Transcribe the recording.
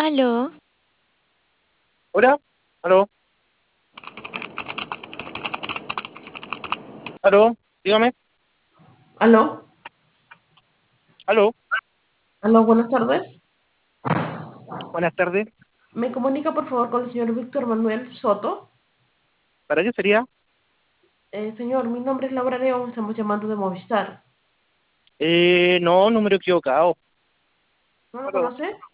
Aló, Hola, aló, aló, dígame, Aló, aló, aló, buenas tardes. buenas tardes. ¿Me comunica por favor con el señor Víctor Manuel Soto? ¿Para qué sería? Señor, mi nombre es Laura León, estamos llamando de Movistar. No, número equivocado. ¿No lo Aló, conoce?